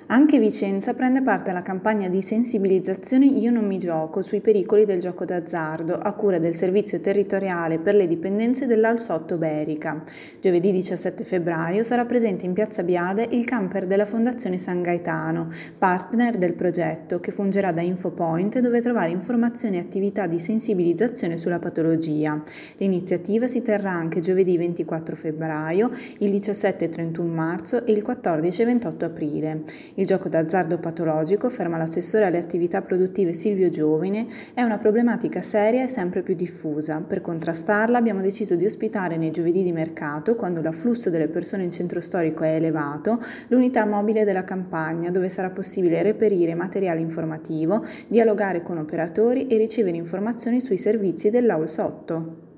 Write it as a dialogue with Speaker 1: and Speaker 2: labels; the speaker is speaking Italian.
Speaker 1: Anche Vicenza prende parte alla campagna di sensibilizzazione Io non mi gioco sui pericoli del gioco d'azzardo, a cura del Servizio Territoriale per le Dipendenze dell'Alsotto Berica. Giovedì 17 febbraio sarà presente in Piazza Biade il camper della Fondazione San Gaetano, partner del progetto, che fungerà da infopoint dove trovare informazioni e attività di sensibilizzazione sulla patologia. L'iniziativa si terrà anche giovedì 24 febbraio, il 17 e 31 marzo e il 14 e 28 aprile. Il gioco d'azzardo patologico, ferma l'assessore alle attività produttive Silvio Giovine, è una problematica seria e sempre più diffusa. Per contrastarla abbiamo deciso di ospitare nei giovedì di mercato, quando l'afflusso delle persone in centro storico è elevato, l'unità mobile della campagna, dove sarà possibile reperire materiale informativo, dialogare con operatori e ricevere informazioni sui servizi dell'Aul Sotto.